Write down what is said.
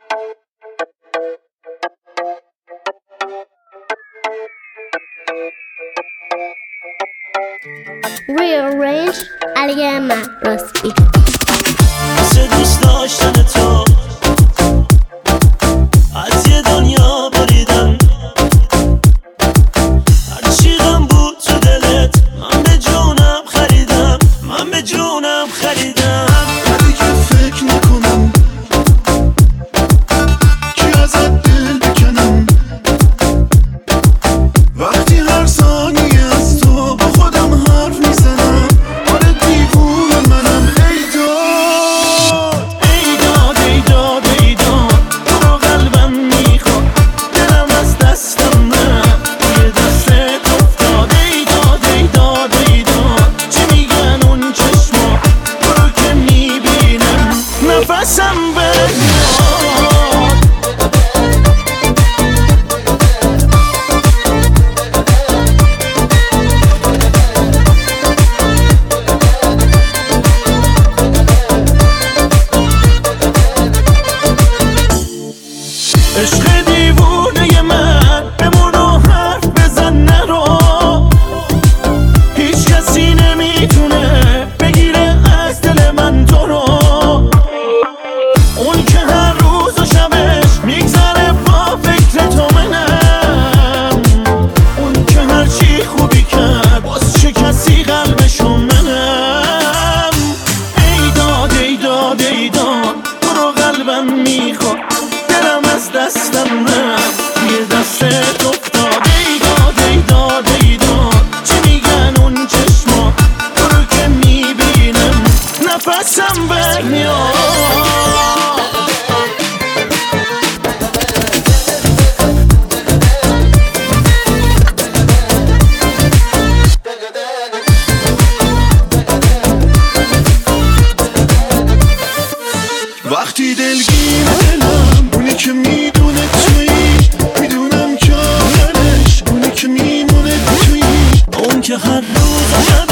Rearrange علی راستی واسه دوست داشتن تو از یه دنیا بریدم، هرچی غم بود تو دلت من به جونم خریدم، من به جونم خریدم. ولی که فکر نکنم کی ازت دل بکنم، وقتی هر ثانیه از تو با خودم حرف میزنم. آره دیوونه منم. ای داد ای داد ای داد ای داد تو رو قلبم میخواد، دلم از دستم رفت توی دستت افتاد. ای داد ای داد ای داد چی میگن اون چشما، تو رو که میبینم نفسم بمیاد. عشق دیوونه من بمون و حرف بزن نرو، هیچ کسی نمیتونه بگیره از دل من تو رو. اون که هر روز و شبش میگذره با فکر تو منم، اون که هر چی خوبی کرد باز چه کسی قلبشو منم. ای داد ای داد ای داد تو رو قلبم میخواد، دلم از دستم رفت توی دستت افتاد. ای داد ای داد ای داد چی میگن اون چشما، تو رو که میبینم نفسم برمیاد. وقتی دلگیر دلم اونی که میدونه تویی، میدونم که آخرش اونی که میمونه تویی. اون که هر روز